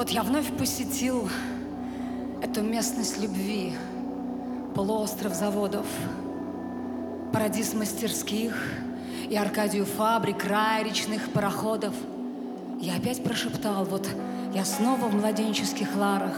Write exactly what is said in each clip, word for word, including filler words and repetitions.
Вот я вновь посетил эту местность любви, полуостров заводов, парадиз мастерских и Аркадию фабрик, рай речных пароходов. Я опять прошептал: вот я снова в младенческих ларах.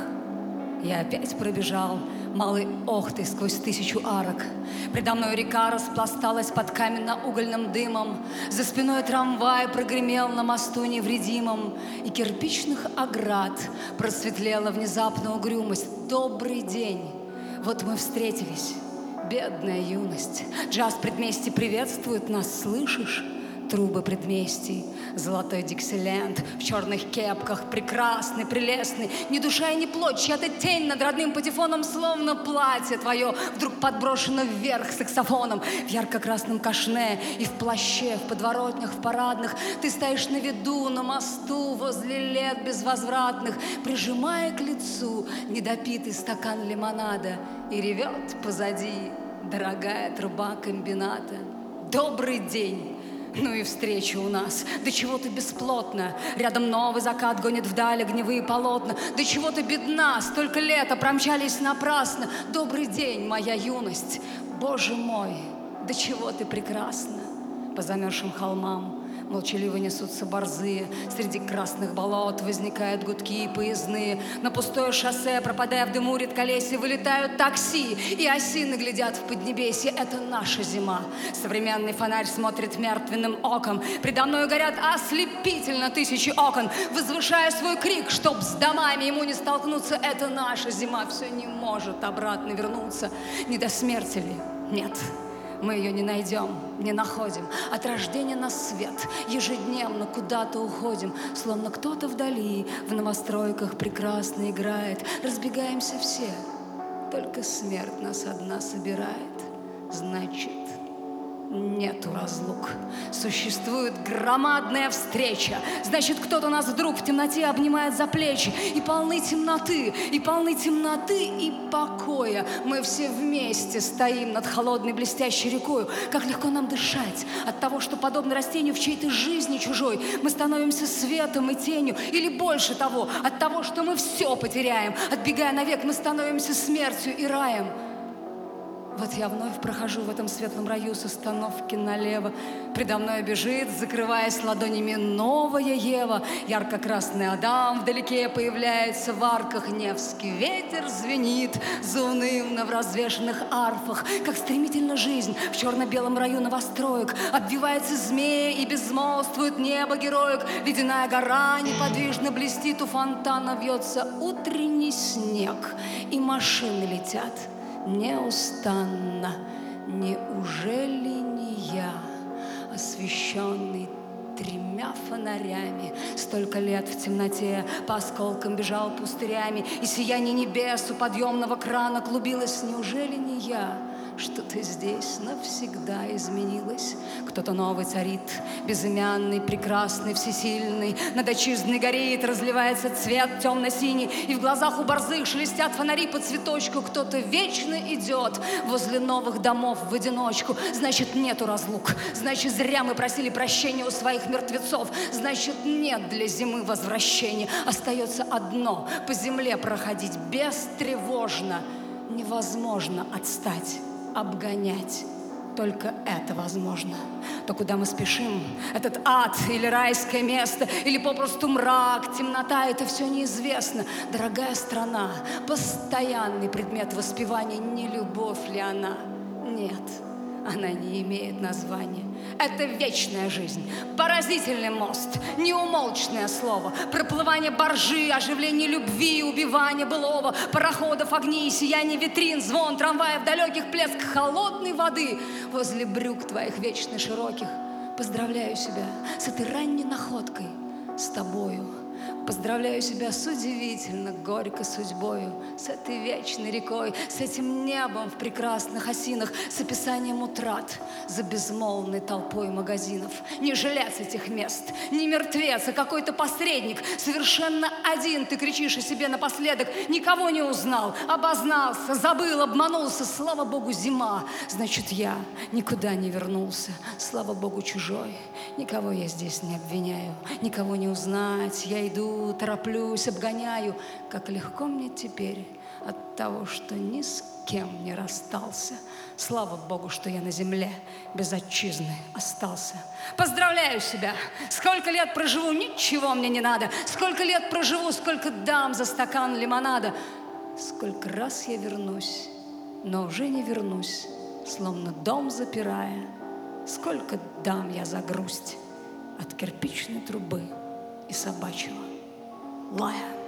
Я опять пробежал малой Охтой сквозь тысячу арок. Предо мной река распласталась под каменно-угольным дымом. За спиной трамвай прогремел на мосту невредимом. И кирпичных оград просветлела внезапно угрюмость. Добрый день! Вот мы встретились, бедная юность. Джаз предместий приветствует нас, слышишь? Трубы предместий, золотой диксиленд в черных кепках, прекрасный, прелестный, ни душа и ни плоть, чья-то тень над родным патефоном, словно платье твое вдруг подброшено вверх саксофоном. В ярко-красном кашне и в плаще, в подворотнях, в парадных ты стоишь на виду, на мосту, возле лет безвозвратных, прижимая к лицу недопитый стакан лимонада, и ревет позади дорогая труба комбината. Добрый день! Ну и встреча у нас, да чего-то бесплотно. Рядом новый закат гонит вдаль огневые полотна. Да чего-то бедна, столько лет промчались напрасно. Добрый день, моя юность, Боже мой, да чего ты прекрасна. По замерзшим холмам молчаливо несутся борзые. Среди красных болот возникают гудки поездные. На пустое шоссе, пропадая в дыму редколесье, вылетают такси, и осины глядят в поднебесье. Это наша зима. Современный фонарь смотрит мертвенным оком. Предо мной горят ослепительно тысячи окон, возвышая свой крик, чтоб с домами ему не столкнуться. Это наша зима, все не может обратно вернуться. Не до смерти ли? Нет. Мы ее не найдем, не находим. От рождения на свет ежедневно куда-то уходим, словно кто-то вдали в новостройках прекрасно играет. Разбегаемся все, только смерть нас одна собирает. Значит, нету разлук. Существует громадная встреча. Значит, кто-то нас вдруг в темноте обнимает за плечи. И полны темноты, и полны темноты и покоя. Мы все вместе стоим над холодной блестящей рекою. Как легко нам дышать от того, что, подобно растению в чьей-то жизни чужой, мы становимся светом и тенью. Или больше того, от того, что мы все потеряем. Отбегая навек, мы становимся смертью и раем. Вот я вновь прохожу в этом светлом раю с остановки налево. Предо мной бежит, закрываясь ладонями, новая Ева. Ярко-красный Адам вдалеке появляется в арках. Невский ветер звенит заунывно в развешанных арфах. Как стремительно жизнь в черно-белом раю новостроек. Обвивается змея и безмолвствует небо героек. Ледяная гора неподвижно блестит, у фонтана вьется утренний снег, и машины летят неустанно. Неужели не я, освещенный тремя фонарями, столько лет в темноте по осколкам бежал пустырями, и сияние небес у подъемного крана клубилось? Неужели не я? Что-то здесь навсегда изменилось. Кто-то новый царит, безымянный, прекрасный, всесильный. Над отчизной горит, разливается цвет темно-синий, и в глазах у борзых шелестят фонари по цветочку. Кто-то вечно идет возле новых домов в одиночку. Значит, нету разлук. Значит, зря мы просили прощения у своих мертвецов. Значит, нет для зимы возвращения. Остается одно — по земле проходить бестревожно. Невозможно отстать, обгонять. Только это возможно. То, куда мы спешим, этот ад или райское место, или попросту мрак, темнота — это все неизвестно. Дорогая страна, постоянный предмет воспевания, не любовь ли она? Нет, она не имеет названия. Это вечная жизнь, поразительный мост, неумолчное слово, проплывание баржи, оживление любви, убивание былого, пароходов, огни, сияние витрин, звон трамваев, далеких, плеск холодной воды возле брюк твоих вечно широких. Поздравляю себя с этой ранней находкой, с тобою. Поздравляю себя с удивительно горькой судьбою, с этой вечной рекой, с этим небом в прекрасных осинах, с описанием утрат за безмолвной толпой магазинов. Не жилец этих мест, не мертвец, а какой-то посредник, совершенно один. Ты кричишь о себе напоследок: никого не узнал, обознался, забыл, обманулся. Слава Богу, зима, значит, я никуда не вернулся. Слава Богу, чужой, Никого я здесь не обвиняю, никого не узнать. Я иду, тороплюсь, обгоняю. Как легко мне теперь от того, что ни с кем не расстался. Слава Богу, что я на земле без отчизны остался. Поздравляю себя! Сколько лет проживу, ничего мне не надо. Сколько лет проживу, сколько дам за стакан лимонада. Сколько раз я вернусь, но уже не вернусь, словно дом запирая. Сколько дам я за грусть от кирпичной трубы и собачьего лая.